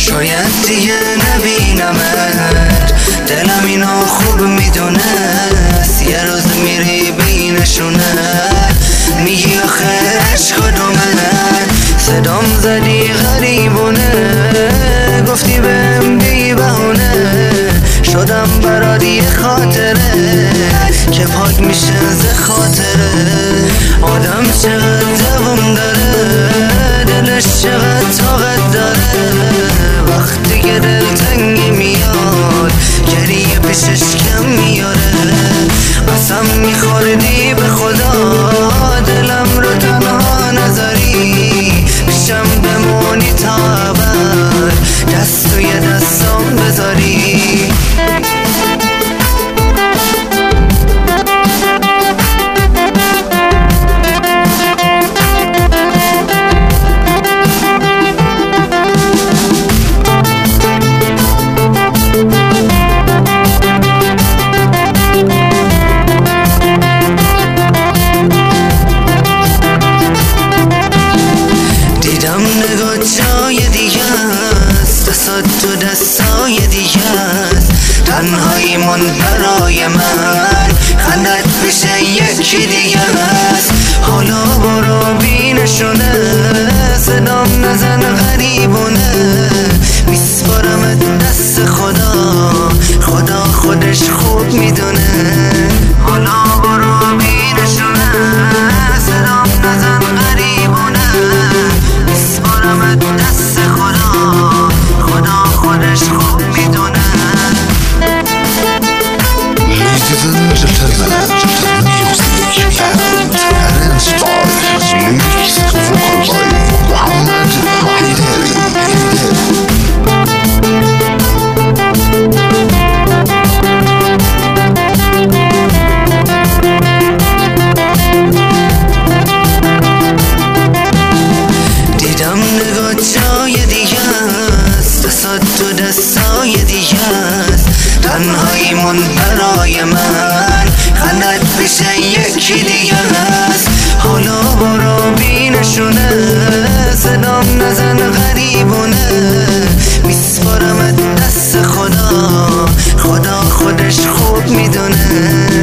شاید دیگه نبینمت، دلم اینو خوب میدونست. یه روز میری بینشونه میگی آخه عشق کدومه، صدام زدی غریبونه، گفتی بهم بی بهونه، شدم برات یه خاطره که پاک میشه ز خاطره. آدم چقدر دوام داره، دلش چقدر طاقت داره، وقتی که دلتنگی میاد گریه پیشش کم میاره. قسم میخوردی به خدا دلم رو تنها نذاری، پیشم بمونی تا ابد، دست توی دستام بذاری. نگاه جای دیگه است، دستات تو دستای دیگه است، تنهاییمون برای من خندت بشه یکی دیگه است. حالا برو بینشونه، صدام نزن غریبونه، میسپارمت دست خدا، خدا خودش خوب میدونه. حالا برو بینشونه، صدام نزن غریبونه، دست خدا، خدا خودش خوب میدونه. Ladies and gentlemen, music and inspired lyrics vocal by Muhammad Haidari. دیدم نگاه جای دیگه است، دستات تو دستای دیگه است، تنهاییمون برای من خندت بشه یکی دیگه است. حالا برو بینشونه، صدام نزن غریبونه، میسپارمت دست خدا، خدا خودش خوب میدونه.